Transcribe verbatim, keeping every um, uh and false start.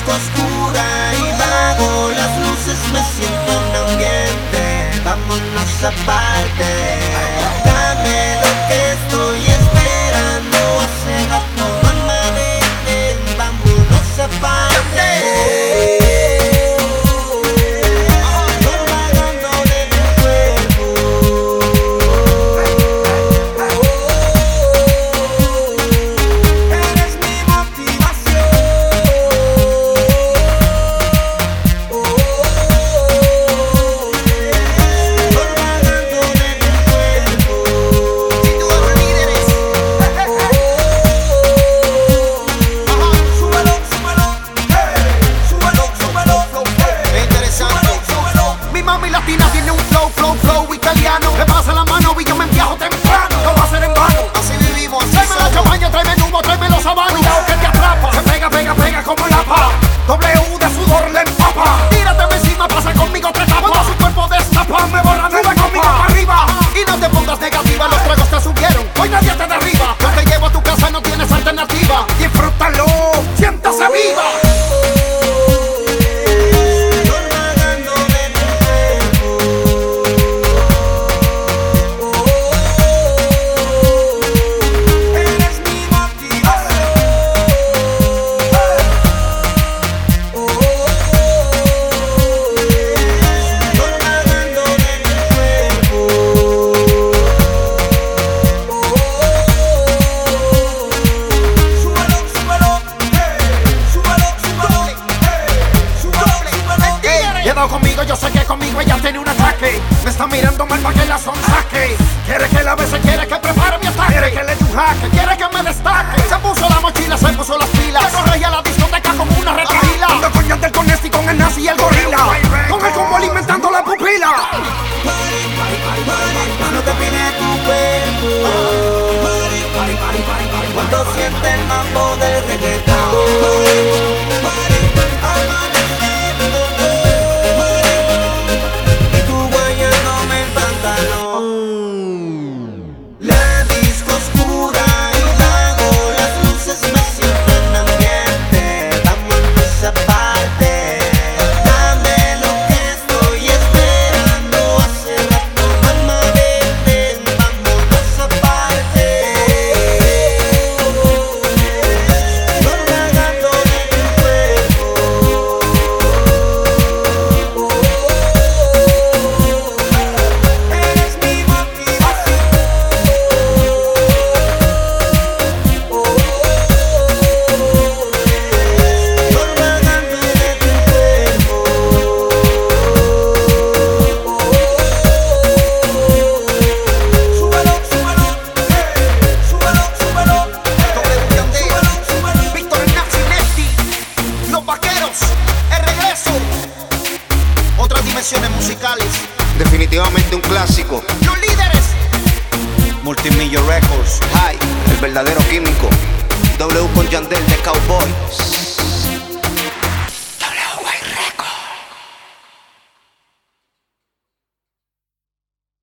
disco oscura y vago, las luces me siento en ambiente. Vámonos aparte, dame lo que estoy esperando. Hace rato no me ven, vámonos aparte. Conmigo, yo sé que conmigo ella tiene un ataque. Me está mirando mal para que la sonsaque. Quiere que la bese, quiere que prepare mi ataque. Quiere que le dé un jaque, quiere que me destaque. Se puso la mochila, se puso las pilas. Se corre a la discoteca como una retrila. Ando con Yandel, con Nesti, con el Nazi y el gorila. Con el combo alimentando la pupila. Cuando te pide tu cuerpo, cuando siente el mambo del reggaetón. Musicales, definitivamente un clásico. Los líderes, Multimillion Records, High, el verdadero químico. W con Yandel de Cowboy.